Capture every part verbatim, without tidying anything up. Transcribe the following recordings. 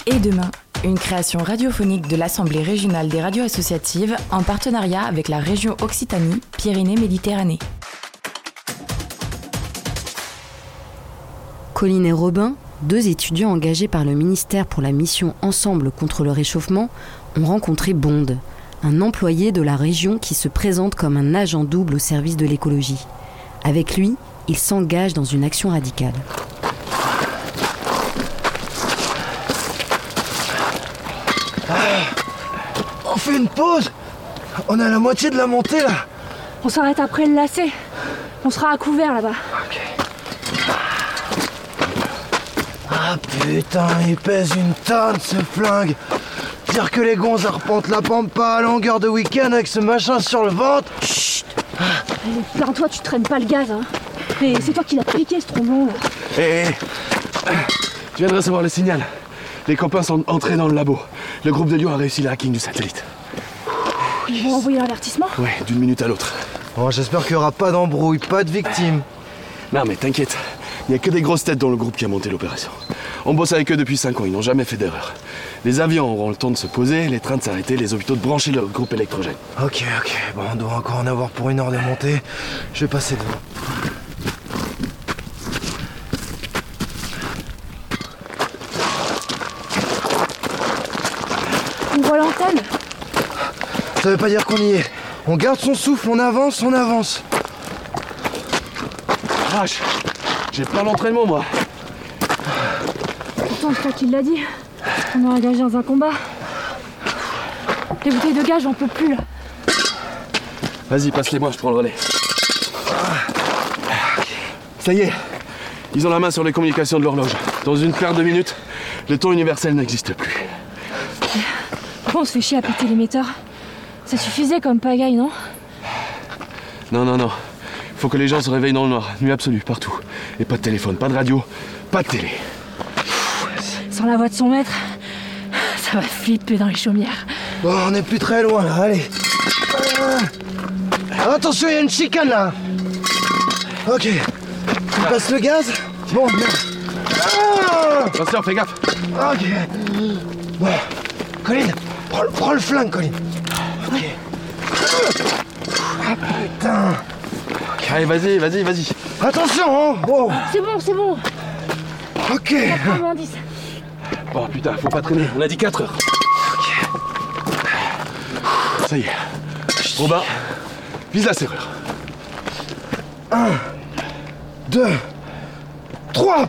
Et demain, une création radiophonique de l'Assemblée régionale des radios associatives en partenariat avec la région Occitanie-Pyrénées-Méditerranée. Colline et Robin, deux étudiants engagés par le ministère pour la mission Ensemble contre le réchauffement, ont rencontré Bond, un employé de la région qui se présente comme un agent double au service de l'écologie. Avec lui, ils s'engagent dans une action radicale. Ah, on fait une pause. On est à la moitié de la montée là. On s'arrête après le lacet. On sera à couvert là-bas. Ok. Ah putain, il pèse une tonne ce flingue. Dire que les gonzes arpentent la pampa à longueur de week-end avec ce machin sur le ventre. Chut. Allez, plains-toi, tu traînes pas le gaz, hein. Et c'est toi qui l'as piqué ce tromblon là. Hé, hey, tu viens de recevoir le signal. Les copains sont entrés dans le labo. Le groupe de Lyon a réussi le hacking du satellite. Ils vont envoyer l'avertissement ? Ouais, d'une minute à l'autre. Bon, j'espère qu'il n'y aura pas d'embrouille, pas de victimes. Non mais t'inquiète, il n'y a que des grosses têtes dans le groupe qui a monté l'opération. On bosse avec eux depuis cinq ans, ils n'ont jamais fait d'erreur. Les avions auront le temps de se poser, les trains de s'arrêter, les hôpitaux de brancher leur groupe électrogène. Ok, ok, bon, on doit encore en avoir pour une heure de montée. Je vais passer devant. On voit l'antenne. Ça veut pas dire qu'on y est. On garde son souffle, on avance, on avance. Vache, j'ai plein d'entraînement moi. Pourtant, c'est toi qui l'as dit. On est engagé dans un combat. Les bouteilles de gaz, j'en peux plus là. Vas-y, passe-les-moi, je prends le relais. Ça y est, ils ont la main sur les communications de l'horloge. Dans une paire de minutes, le temps universel n'existe plus. Pourquoi on se fait chier à péter l'émetteur ? Ça suffisait comme pagaille, non ? Non, non, non. Faut que les gens se réveillent dans le noir. Nuit absolue, partout. Et pas de téléphone, pas de radio, pas de télé. Sans la voix de son maître, ça va flipper dans les chaumières. Bon, on n'est plus très loin là, allez. Ah, attention, il y a une chicane là. Ok. Tu passes le gaz ? Bon, bien. Ah, Attention, fais gaffe. ok. Bon. Colline, prends, prends le flingue, Colline. Ok. Ah putain. Allez, vas-y, vas-y, vas-y. Attention, hein. Oh. C'est bon, c'est bon. Ok. Pas moins dix. Bon, putain, faut pas traîner. On a dit quatre heures. Ça y est. Robin, vise la serrure. Un, deux, trois.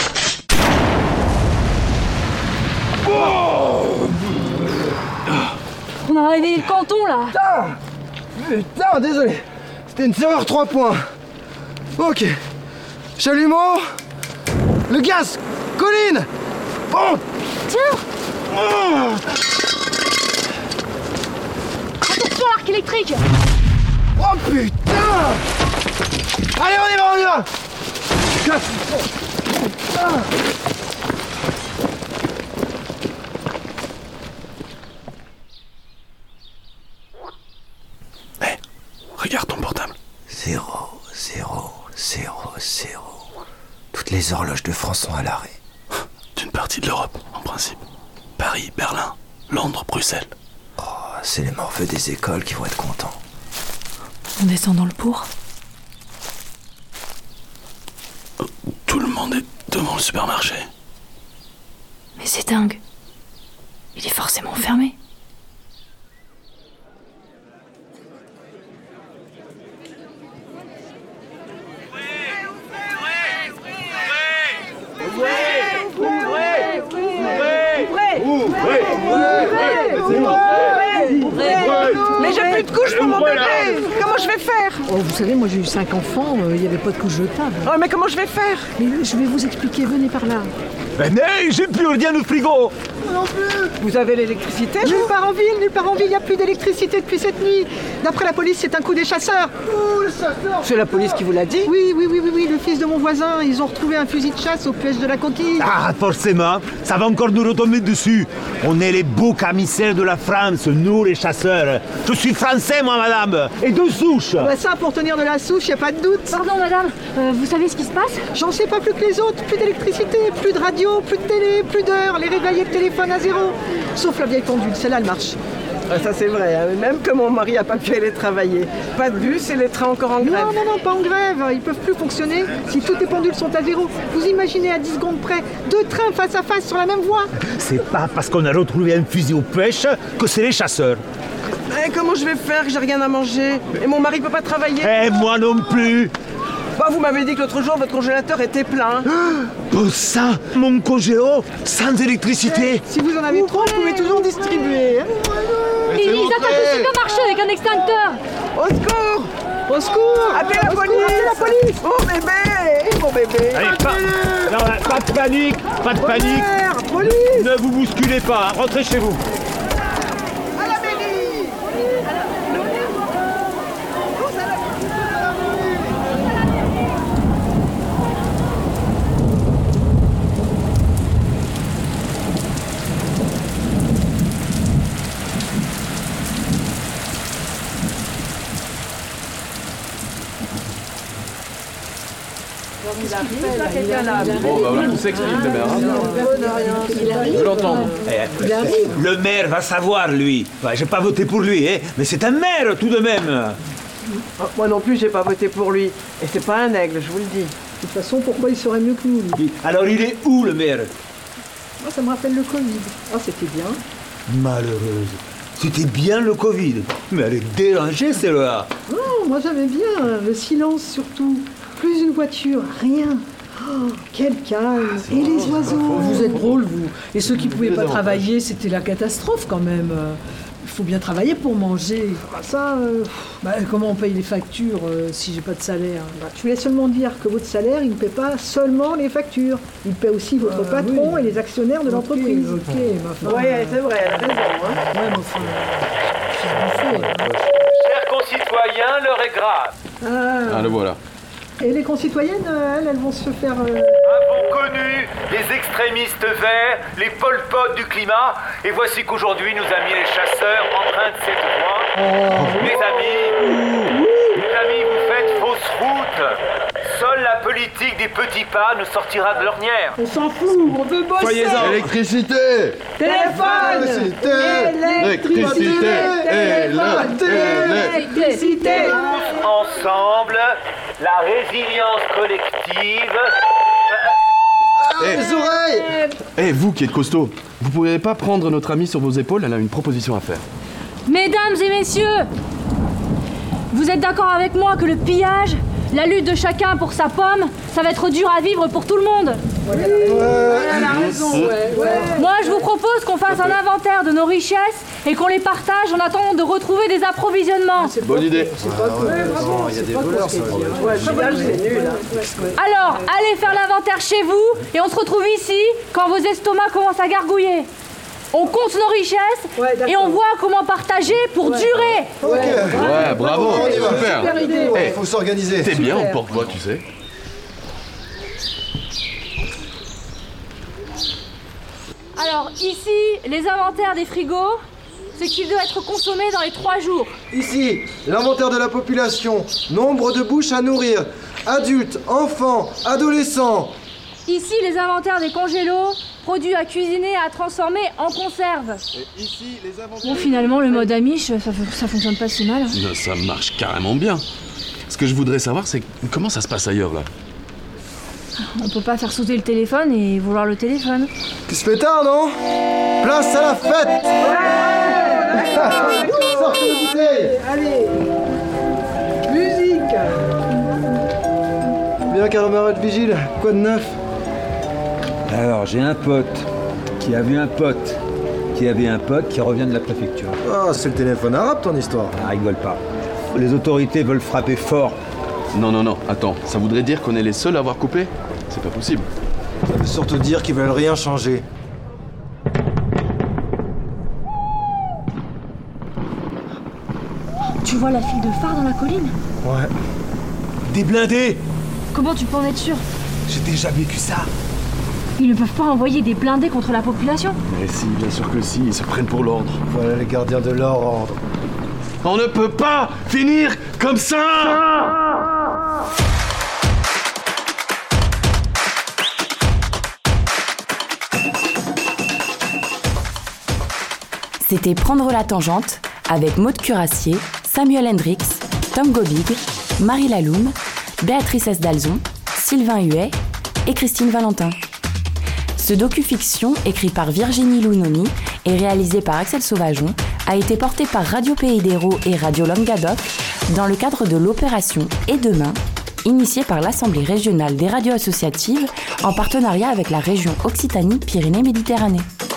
On a réveillé le canton là. Putain. Putain, désolé. C'était une serrure trois points. Ok. Chalumeau. Le gaz. Colline. Bon. Tiens. Oh. Attention à l'arc électrique. Oh putain. Allez, on y va, on y va. Ah. Hey, regarde ton portable. Zéro, zéro, zéro, zéro. Toutes les horloges de France sont à l'arrêt. D'une partie de l'Europe, en principe. Paris, Berlin, Londres, Bruxelles. Oh, c'est les morveux des écoles qui vont être contents. On descend dans le pour. Tout le monde est devant le supermarché. Mais c'est dingue. Il est forcément fermé. Mais j'ai plus de couches pour mon bébé. Comment je vais faire? Oh, vous savez, moi j'ai eu cinq enfants, il euh, n'y avait pas de couche jetable. Oh, mais comment je vais faire? Mais je vais vous expliquer, venez par là. Venez, j'ai plus rien au frigo. Non plus. Vous avez l'électricité? Nulle part en ville, nulle part en ville, il n'y a plus d'électricité depuis cette nuit. D'après la police, c'est un coup des chasseurs. Oh, les chasseurs. C'est la police qui vous l'a dit? Oui, oui, oui, oui, oui, le fils de mon voisin, ils ont retrouvé un fusil de chasse au piège de la coquille. Ah, forcément, ça va encore nous retomber dessus. On est les beaux commissaires de la France, nous les chasseurs. Je suis français. français, moi, madame. Et de souche. Bah ça, pour tenir de la souche, y a pas de doute. Pardon, madame, euh, vous savez ce qui se passe? J'en sais pas plus que les autres. Plus d'électricité, plus de radio, plus de télé, plus d'heures. Les réveils et le téléphone à zéro. Sauf la vieille pendule, celle-là, elle marche. Ah, ça c'est vrai, hein. Même que mon mari a pas pu aller travailler. Pas de bus et les trains encore en grève. Non, non, non, pas en grève. Ils peuvent plus fonctionner si toutes les pendules sont à zéro. Vous imaginez à dix secondes près, deux trains face à face sur la même voie. C'est pas parce qu'on a retrouvé un fusil aux pêches que c'est les chasseurs. Eh, comment je vais faire que j'ai rien à manger? Et mon mari peut pas travailler? Eh, moi non plus. Bah, vous m'avez dit que l'autre jour, votre congélateur était plein. Pour ça, mon congélo, sans électricité. Si vous en avez trop, vous pouvez toujours distribuer. Ils, ils attaquent le supermarché avec un extincteur. Au secours! Au secours! Appelez la police! Appelez la police! Mon bébé! Mon bébé! Allez, pas, non, pas de panique, pas de panique. Mère, police! Ne vous bousculez pas, rentrez chez vous. À la mairie! Bon, bah voilà, tout s'explique, le maire. Hein. Je veux l'entendre. Eh, le maire va savoir, lui. Ouais, j'ai pas voté pour lui, hein, mais c'est un maire, tout de même. Oh, moi non plus, j'ai pas voté pour lui. Et c'est pas un aigle, je vous le dis. De toute façon, pourquoi il serait mieux que nous, lui? Alors, il est où, le maire? Moi, ça me rappelle le Covid. Ah, c'était bien. Malheureuse. C'était bien le Covid. Mais elle est dérangée, celle-là. Non, moi j'aimais bien. Le silence, surtout. Plus une voiture, rien. Oh, quel calme. Et les oiseaux. Vous êtes drôle, vous. Et ceux qui pouvaient pas travailler, c'était la catastrophe quand même. Il faut bien travailler pour manger. Bah, ça, euh, Bah, comment on paye les factures euh, si j'ai pas de salaire? bah, je voulais seulement dire que votre salaire, il ne paie pas seulement les factures. Il paie aussi votre Ah, patron oui. et les actionnaires de l'entreprise. Ok, ma femme. Ouais, c'est vrai, elle a raison. Hein. Ouais, mais enfin. qu'est-ce qu'on fait, hein? Chers concitoyens, l'heure est grave. Ah. Ah, le voilà. Et les concitoyennes, elles, elles vont se faire... Euh... Avons connu les extrémistes verts, les Pol Pot du climat, et voici qu'aujourd'hui nous a mis les chasseurs en train de cette voie. Oh. Mes amis, mes amis, vous faites fausse route. Seule la politique des petits pas nous sortira de l'ornière. On s'en fout, on veut bosser. Soyez-en. Électricité. Téléphone. Électricité. Électricité. Tous ensemble, la résilience collective. Eh, Les oreilles. Eh, vous qui êtes costaud, vous pourriez pas prendre notre amie sur vos épaules? Elle a une proposition à faire. Mesdames et messieurs, vous êtes d'accord avec moi que le pillage, la lutte de chacun pour sa pomme, ça va être dur à vivre pour tout le monde? Elle a raison, ouais, ouais. Moi, je vous propose qu'on fasse un inventaire de nos richesses et qu'on les partage en attendant de retrouver des approvisionnements. Bonne idée. Il y a des voleurs, ça. Ouais, le village, c'est nul. Hein. Alors, allez faire l'inventaire chez vous et on se retrouve ici quand vos estomacs commencent à gargouiller. On compte nos richesses Ouais, d'accord. et on voit comment partager pour durer. Ok. Ouais, bravo. On y va. Super. Super idée. Eh, Il faut s'organiser. T'es bien en porte-voix, tu sais. Alors, ici, les inventaires des frigos, ce qui doit être consommé dans les trois jours. Ici, l'inventaire de la population. Nombre de bouches à nourrir. Adultes, enfants, adolescents. Ici, les inventaires des congélos, produits à cuisiner et à transformer en conserve. Et ici, les Bon, finalement, le mode Amish, ça, ça fonctionne pas si mal. Non, ça marche carrément bien. Ce que je voudrais savoir, c'est comment ça se passe ailleurs, là. On peut pas faire sauter le téléphone et vouloir le téléphone. Il se fait tard, non? Place à la fête. Sortez les bouteilles. Allez. Musique. Bien, camarade vigile. Quoi de neuf? Alors, j'ai un pote qui a vu un pote qui avait un pote qui revient de la préfecture. Ah, c'est le téléphone arabe, ton histoire. Ah, rigole pas. Les autorités veulent frapper fort. Non, non, non, attends. Ça voudrait dire qu'on est les seuls à avoir coupé? C'est pas possible. Ça veut surtout dire qu'ils veulent rien changer. Tu vois la file de phare dans la colline? Ouais. Des blindés. Comment tu peux en être sûr? J'ai déjà vécu ça. Ils ne peuvent pas envoyer des blindés contre la population. Mais si, bien sûr que si, ils se prennent pour l'ordre. Voilà les gardiens de l'ordre. On ne peut pas finir comme ça. C'était Prendre la tangente avec Maude Curassier, Samuel Hendrix, Tom Gobig, Marie Laloum, Béatrice Esdalzon, Sylvain Huet et Christine Valentin. Ce docu-fiction, écrit par Virginie Lounoni et réalisé par Axel Sauvageon, a été porté par Radio Pays d'Hérault et Radio Languedoc dans le cadre de l'opération Et Demain, initiée par l'Assemblée régionale des radios associatives en partenariat avec la région Occitanie-Pyrénées-Méditerranée.